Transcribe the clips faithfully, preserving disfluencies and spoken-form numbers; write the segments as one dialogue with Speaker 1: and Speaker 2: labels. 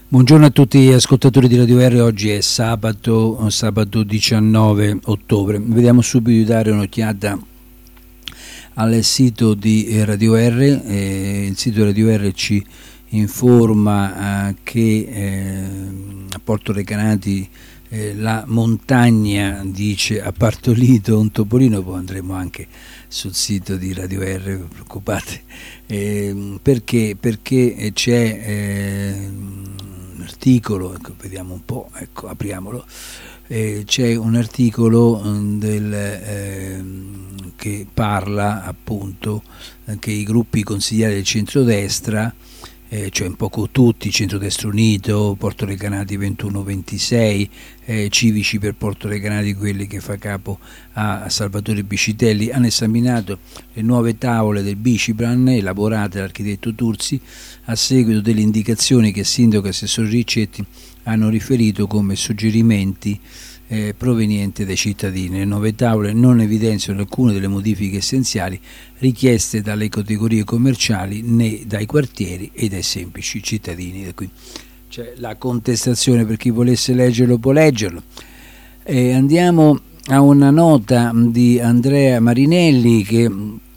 Speaker 1: Buongiorno a tutti gli ascoltatori di Radio R, oggi è sabato, sabato diciannove ottobre. Vediamo subito di dare un'occhiata al sito di Radio R. Eh, il sito di Radio R ci informa eh, che eh, a Porto Recanati eh, la montagna, dice, ha partorito un topolino. Poi andremo anche sul sito di Radio R, non preoccupate, eh, perché, perché c'è eh, un articolo, ecco, vediamo un po', ecco, apriamolo, eh, c'è un articolo del, eh, che parla appunto eh, che i gruppi consigliari del centrodestra, Eh, cioè un poco tutti, Centrodestra Unito, Porto Recanati ventuno ventisei, eh, Civici per Porto Recanati, quelli che fa capo a Salvatore Bicitelli, hanno esaminato le nuove tavole del Biciplan elaborate dall'architetto Turzi a seguito delle indicazioni che sindaco e assessore Riccetti hanno riferito come suggerimenti Eh, proveniente dai cittadini. Le nuove tavole non evidenziano alcune delle modifiche essenziali richieste dalle categorie commerciali né dai quartieri e dai semplici cittadini. Da qui c'è la contestazione, per chi volesse leggerlo può leggerlo. Eh, andiamo a una nota di Andrea Marinelli che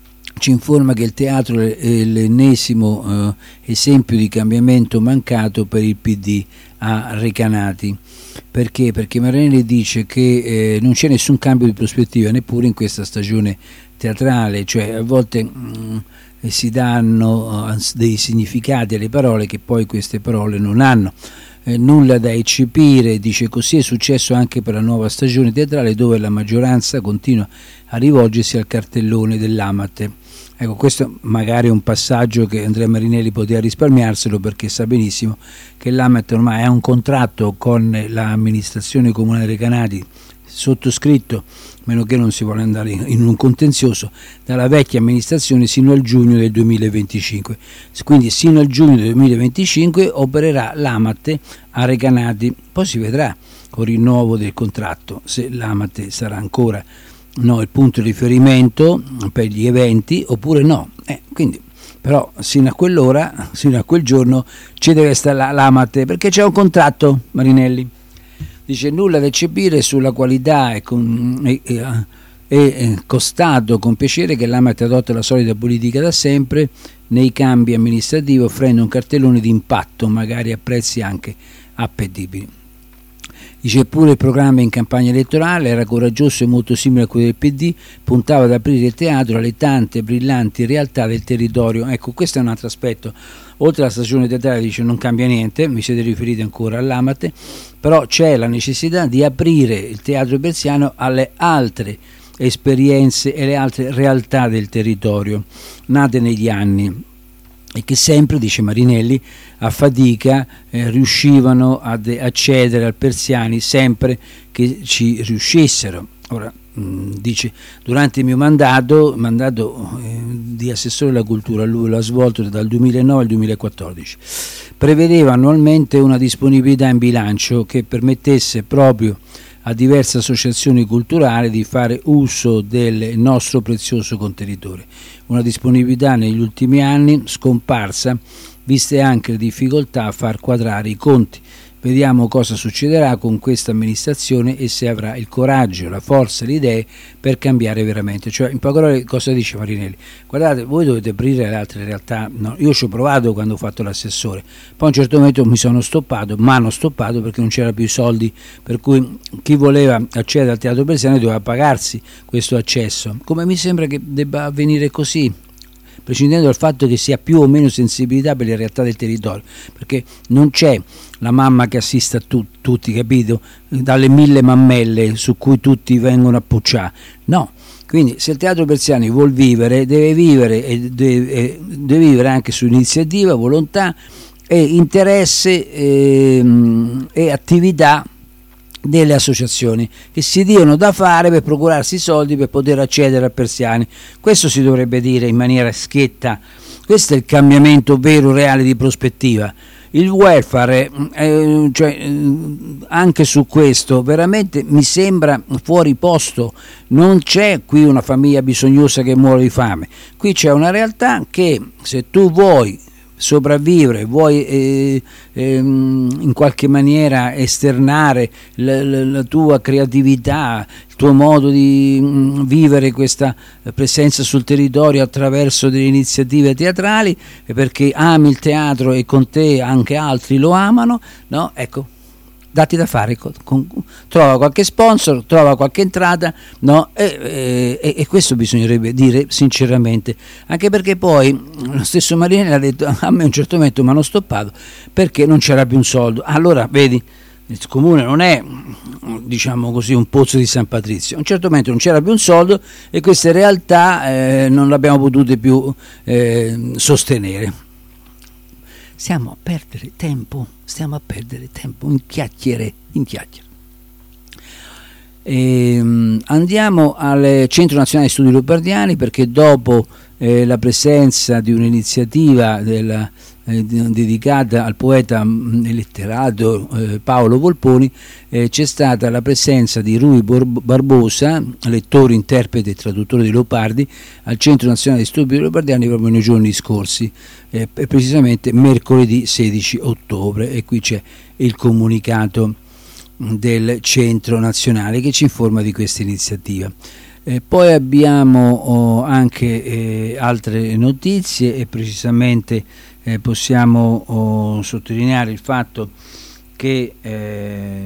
Speaker 1: ci informa che il teatro è l'ennesimo eh, esempio di cambiamento mancato per il P D a Recanati. Perché? Perché Marinelli dice che eh, non c'è nessun cambio di prospettiva neppure in questa stagione teatrale, cioè a volte mh, si danno uh, dei significati alle parole che poi queste parole non hanno. Eh, nulla da eccepire, dice. Così è successo anche per la nuova stagione teatrale, dove la maggioranza continua a rivolgersi al cartellone dell'Amat. Ecco, questo magari è un passaggio che Andrea Marinelli poteva risparmiarselo, perché sa benissimo che l'Amat ormai ha un contratto con l'amministrazione comunale Recanati sottoscritto, meno che non si vuole andare in un contenzioso, dalla vecchia amministrazione sino al giugno del duemilaventicinque. Quindi sino al giugno del duemilaventicinque opererà l'Amat a Recanati, poi si vedrà con il rinnovo del contratto se l'Amat sarà ancora no il punto di riferimento per gli eventi oppure no. Eh, quindi però sino a quell'ora, sino a quel giorno ci deve stare l'Amat, perché c'è un contratto. Marinelli dice nulla da eccepire sulla qualità e, con, e, e, e constato con piacere che l'Amat adotta la solita politica da sempre nei cambi amministrativi, offrendo un cartellone di impatto magari a prezzi anche appetibili. Dice pure il programma in campagna elettorale era coraggioso e molto simile a quello del P D, puntava ad aprire il teatro alle tante brillanti realtà del territorio. Ecco, questo è un altro aspetto. Oltre alla stagione teatrale, dice, non cambia niente, mi siete riferiti ancora all'Amat, però c'è la necessità di aprire il teatro persiano alle altre esperienze e le altre realtà del territorio nate negli anni e che sempre, dice Marinelli, a fatica eh, riuscivano ad accedere al Persiani sempre che ci riuscissero. Ora, mh, dice, durante il mio mandato, mandato eh, di assessore alla cultura, lui l'ha svolto dal duemilanove al duemilaquattordici, prevedeva annualmente una disponibilità in bilancio che permettesse proprio a diverse associazioni culturali di fare uso del nostro prezioso contenitore. Una disponibilità negli ultimi anni scomparsa, viste anche le difficoltà a far quadrare i conti. Vediamo cosa succederà con questa amministrazione e se avrà il coraggio, la forza e le idee per cambiare veramente. Cioè, in poche parole, cosa dice Marinelli? Guardate, voi dovete aprire le altre realtà. No, io ci ho provato quando ho fatto l'assessore, poi a un certo momento mi sono stoppato, ma hanno stoppato perché non c'era più i soldi, per cui chi voleva accedere al teatro persiano doveva pagarsi questo accesso. Come mi sembra che debba avvenire così, prescindendo dal fatto che sia più o meno sensibilità per le realtà del territorio, perché non c'è la mamma che assista a tu, tutti, capito? Dalle mille mammelle su cui tutti vengono a pucciare. No, quindi se il teatro persiano vuol vivere, deve vivere e deve, deve vivere anche su iniziativa, volontà e interesse e, e attività delle associazioni che si diano da fare per procurarsi i soldi per poter accedere a Persiani. Questo si dovrebbe dire in maniera schietta. Questo è il cambiamento vero, reale, di prospettiva. Il welfare, eh, cioè, anche su questo veramente mi sembra fuori posto. Non c'è qui una famiglia bisognosa che muore di fame, qui c'è una realtà che, se tu vuoi sopravvivere, vuoi eh, eh, in qualche maniera esternare la, la, la tua creatività, il tuo modo di mh, vivere questa presenza sul territorio attraverso delle iniziative teatrali, perché ami il teatro e con te anche altri lo amano, no? Ecco, dati da fare, con, con, trova qualche sponsor, trova qualche entrata, no? e, e, e questo bisognerebbe dire sinceramente, anche perché poi lo stesso Marinelli ha detto: a me a un certo momento mi hanno stoppato perché non c'era più un soldo. Allora vedi, il comune non è, diciamo così, un pozzo di San Patrizio. A un certo momento non c'era più un soldo e queste realtà eh, non le abbiamo potute più eh, sostenere. Stiamo a perdere tempo, stiamo a perdere tempo in chiacchiere, in chiacchiere. E, um, andiamo al Centro Nazionale Studi Lombardiani, perché dopo eh, la presenza di un'iniziativa della, eh, dedicata al poeta e letterato eh, Paolo Volponi, eh, c'è stata la presenza di Rui Barbosa, lettore, interprete e traduttore di Leopardi, al Centro Nazionale Studi Lombardiani proprio nei giorni scorsi, eh, precisamente mercoledì sedici ottobre, e qui c'è il comunicato del Centro Nazionale che ci informa di questa iniziativa. Eh, poi abbiamo oh, anche eh, altre notizie, e precisamente eh, possiamo oh, sottolineare il fatto che eh,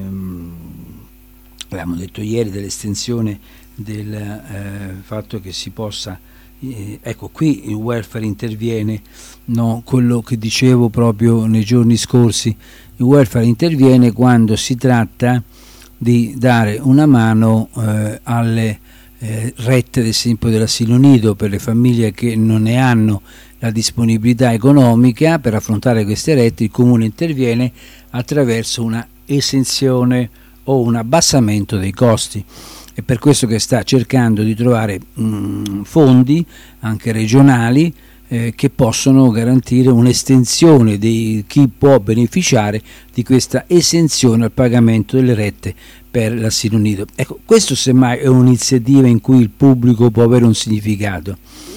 Speaker 1: abbiamo detto ieri dell'estensione del eh, fatto che si possa eh, ecco, qui il welfare interviene, no? Quello che dicevo proprio nei giorni scorsi, il welfare interviene quando si tratta di dare una mano eh, alle eh, rette, ad esempio, dell'asilo nido, per le famiglie che non ne hanno la disponibilità economica per affrontare queste rette. Il comune interviene attraverso una esenzione o un abbassamento dei costi. È per questo che sta cercando di trovare mh, fondi anche regionali eh, che possono garantire un'estensione di chi può beneficiare di questa esenzione al pagamento delle rette per l'asilo nido. Ecco, questo semmai è un'iniziativa in cui il pubblico può avere un significato,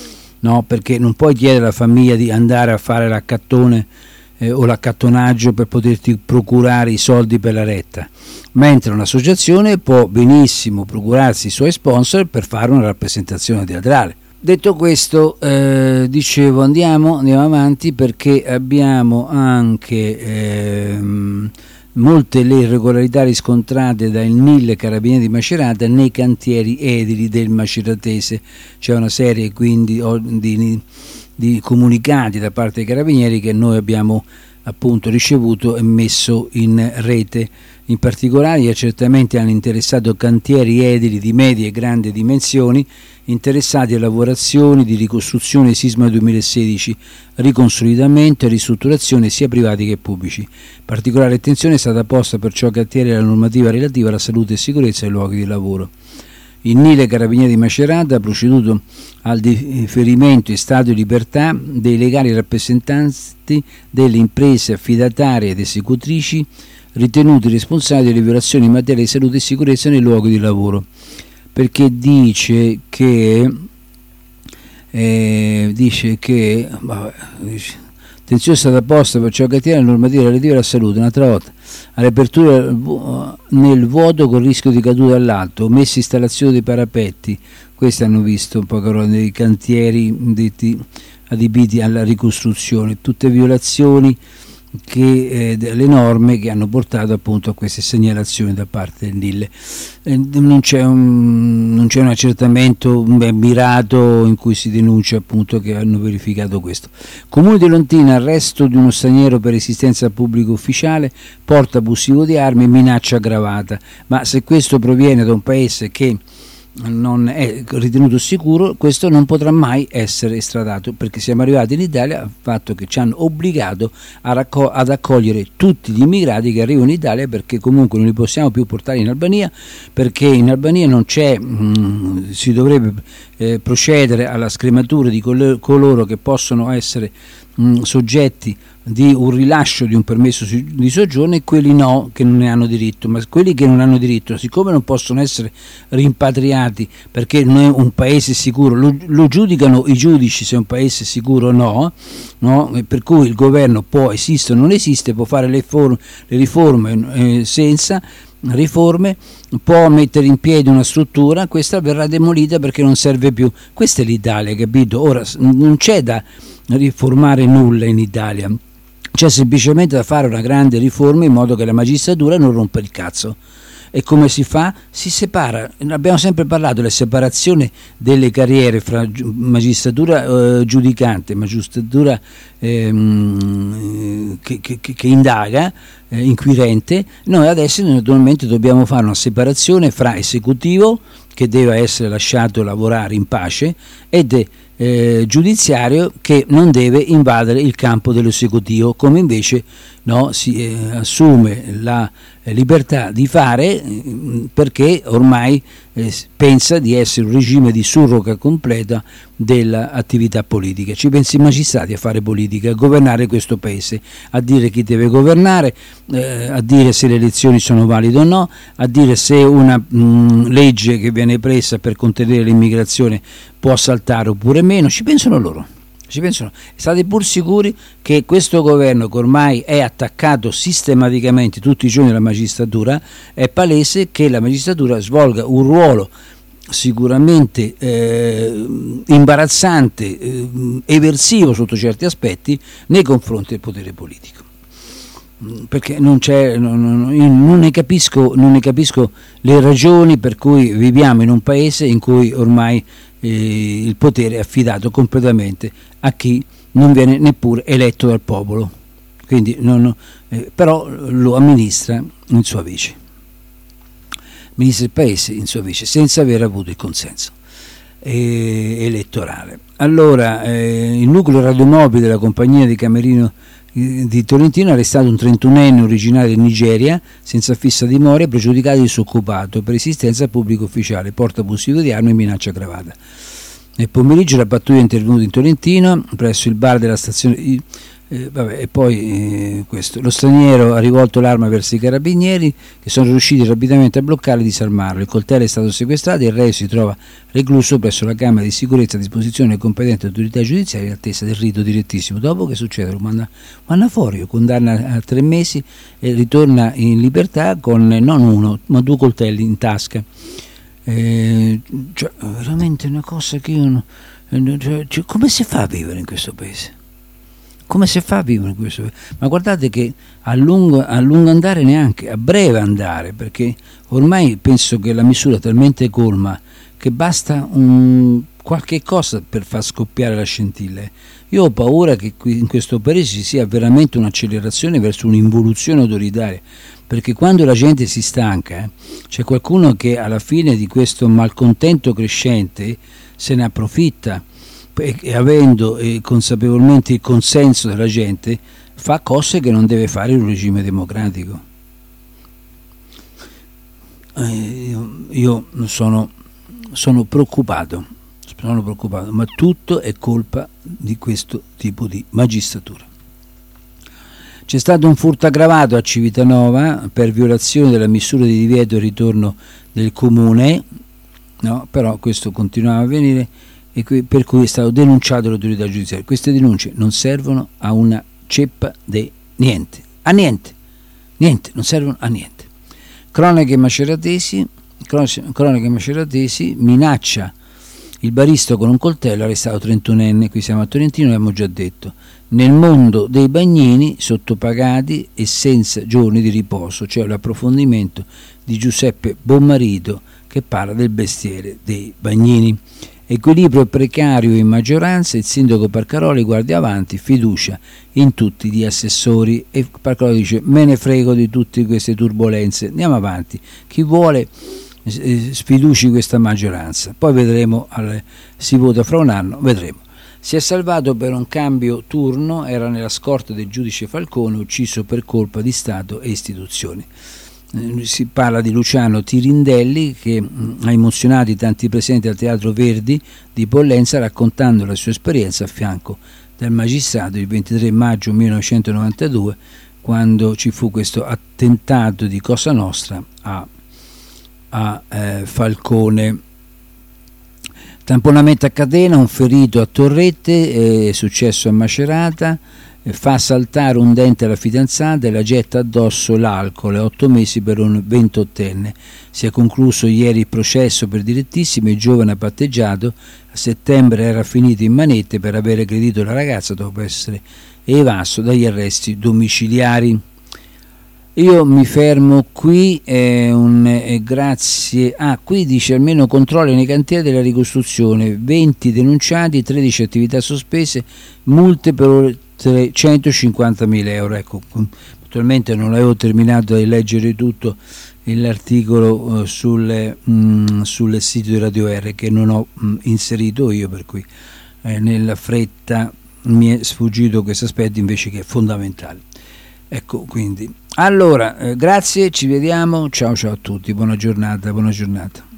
Speaker 1: no? Perché non puoi chiedere alla famiglia di andare a fare l'accattone eh, o l'accattonaggio per poterti procurare i soldi per la retta, mentre un'associazione può benissimo procurarsi i suoi sponsor per fare una rappresentazione teatrale. Detto questo, eh, dicevo, andiamo, andiamo avanti, perché abbiamo anche ehm, molte le irregolarità riscontrate dal N I L Carabinieri di Macerata nei cantieri edili del Maceratese. C'è una serie quindi di, di comunicati da parte dei Carabinieri che noi abbiamo appunto ricevuto e messo in rete. In particolare gli accertamenti hanno interessato cantieri edili di medie e grandi dimensioni interessati a lavorazioni di ricostruzione sisma duemilasedici, riconsolidamento e ristrutturazione sia privati che pubblici. Particolare attenzione è stata posta perciò che attiene alla normativa relativa alla salute e sicurezza dei luoghi di lavoro. Il N I L Carabinieri di Macerata ha proceduto al differimento in stato di libertà dei legali rappresentanti delle imprese affidatarie ed esecutrici ritenuti responsabili delle violazioni in materia di salute e sicurezza nei luoghi di lavoro, perché dice che eh, dice che vabbè, dice, attenzione è stata posta per ciò che attiene alla normativa relativa alla salute, un'altra volta all'apertura nel vuoto con rischio di caduta all'alto, messa installazione dei parapetti. Questi hanno visto un po' dei cantieri detti, adibiti alla ricostruzione, tutte violazioni che eh, delle norme che hanno portato appunto a queste segnalazioni da parte del N I L. Eh, non c'è un, non c'è un accertamento ben mirato in cui si denuncia appunto che hanno verificato questo. Comune di Lontina, arresto di uno straniero per resistenza al pubblico ufficiale, porta abusivo di armi e minaccia aggravata. Ma se questo proviene da un paese che non è ritenuto sicuro, questo non potrà mai essere estradato, perché siamo arrivati in Italia al fatto che ci hanno obbligato a racco- ad accogliere tutti gli immigrati che arrivano in Italia, perché comunque non li possiamo più portare in Albania, perché in Albania non c'è mh, si dovrebbe eh, procedere alla scrematura di col- coloro che possono essere mh, soggetti di un rilascio di un permesso di soggiorno e quelli no, che non ne hanno diritto. Ma quelli che non hanno diritto, siccome non possono essere rimpatriati perché non è un paese sicuro, lo, lo giudicano i giudici se è un paese sicuro o no, no? Per cui il governo può esistere o non esiste, può fare le, form- le riforme eh, senza riforme, può mettere in piedi una struttura, questa verrà demolita perché non serve più. Questa è l'Italia, capito? Ora non c'è da riformare nulla in Italia, c'è semplicemente da fare una grande riforma in modo che la magistratura non rompa il cazzo. E come si fa? Si separa, abbiamo sempre parlato della separazione delle carriere fra magistratura eh, giudicante, magistratura ehm, che, che, che indaga, eh, inquirente. Noi adesso naturalmente dobbiamo fare una separazione fra esecutivo, che deve essere lasciato lavorare in pace, ed eh, giudiziario, che non deve invadere il campo dell'esecutivo, come invece no, si eh, assume la eh, libertà di fare eh, perché ormai eh, pensa di essere un regime di surroga completa dell'attività politica. Ci pensi i magistrati a fare politica, a governare questo paese, a dire chi deve governare, eh, a dire se le elezioni sono valide o no, a dire se una mh, legge che viene presa per contenere l'immigrazione può saltare oppure meno. Ci pensano loro. Ci pensano. State pur sicuri che questo governo, che ormai è attaccato sistematicamente tutti i giorni dalla magistratura, è palese che la magistratura svolga un ruolo sicuramente eh, imbarazzante, eh, eversivo sotto certi aspetti nei confronti del potere politico. Perché non c'è, non, non, non ne capisco, non ne capisco le ragioni per cui viviamo in un paese in cui ormai eh, il potere è affidato completamente a chi non viene neppure eletto dal popolo, quindi non, eh, però lo amministra in sua vece, amministra il paese in sua vece senza aver avuto il consenso eh, elettorale. Allora eh, il nucleo radiomobile della compagnia di Camerino di Tolentino ha arrestato un trentunenne originario di Nigeria senza fissa dimora, pregiudicato e disoccupato per esistenza pubblico ufficiale, porta abusivo di armi e minaccia aggravata. Nel pomeriggio la pattuglia è intervenuta in Tolentino presso il bar della stazione eh, vabbè, e poi eh, questo. Lo straniero ha rivolto l'arma verso i carabinieri, che sono riusciti rapidamente a bloccarlo e disarmarlo. Il coltello è stato sequestrato e il reo si trova recluso presso la camera di sicurezza a disposizione delle competenti autorità giudiziarie in attesa del rito direttissimo. Dopo che succede? Lo manda, manda fuori, condanna a tre mesi e ritorna in libertà con non uno ma due coltelli in tasca. Eh, cioè, veramente una cosa che io non, cioè, cioè, come si fa a vivere in questo paese? Come si fa a vivere in questo paese? Ma guardate che a lungo, a lungo andare neanche, a breve andare, perché ormai penso che la misura è talmente colma che basta un, qualche cosa per far scoppiare la scintilla. Io ho paura che qui in questo paese ci sia veramente un'accelerazione verso un'involuzione autoritaria, perché quando la gente si stanca eh, c'è qualcuno che alla fine di questo malcontento crescente se ne approfitta e, e avendo eh, consapevolmente il consenso della gente fa cose che non deve fare un regime democratico. Eh, io, io sono, sono preoccupato, sono preoccupato, ma tutto è colpa di questo tipo di magistratura. C'è stato un furto aggravato a Civitanova per violazione della misura di divieto e ritorno del comune, no? Però questo continuava a avvenire e qui, per cui è stato denunciato all'autorità giudiziaria. Queste denunce non servono a una ceppa di niente, a niente, niente, non servono a niente. Cronache maceratesi, cronache maceratesi, minaccia il barista con un coltello, arrestato trentunenne, qui siamo a Tolentino, l'abbiamo già detto. Nel mondo dei bagnini sottopagati e senza giorni di riposo, cioè l'approfondimento di Giuseppe Bommarito che parla del bestiere dei bagnini. Equilibrio precario in maggioranza, il sindaco Parcaroli guarda avanti, fiducia in tutti gli assessori e Parcaroli dice me ne frego di tutte queste turbolenze, andiamo avanti, chi vuole sfiduci questa maggioranza, poi vedremo, si vota fra un anno, vedremo. Si è salvato per un cambio turno, era nella scorta del giudice Falcone, ucciso per colpa di Stato e istituzioni. Si parla di Luciano Tirindelli che ha emozionato i tanti presenti al Teatro Verdi di Pollenza raccontando la sua esperienza a fianco del magistrato il ventitré maggio millenovecentonovantadue, quando ci fu questo attentato di Cosa Nostra a, a eh, Falcone. Tamponamento a catena, un ferito a Torrette, è successo a Macerata, fa saltare un dente alla fidanzata e la getta addosso l'alcol, otto mesi per un ventottenne. Si è concluso ieri il processo per direttissimo, il giovane ha patteggiato, a settembre era finito in manette per aver aggredito la ragazza dopo essere evaso dagli arresti domiciliari. Io mi fermo qui, eh, un, eh, grazie. Ah, qui dice almeno controlli nei cantieri della ricostruzione, venti denunciati, tredici attività sospese, multe per oltre centocinquantamila euro. Ecco, naturalmente non avevo terminato di leggere tutto l'articolo eh, sul, mh, sul sito di Radio R, che non ho mh, inserito io, per cui eh, nella fretta mi è sfuggito questo aspetto invece che è fondamentale. Ecco, quindi allora, eh, grazie, ci vediamo, ciao ciao a tutti, buona giornata, buona giornata.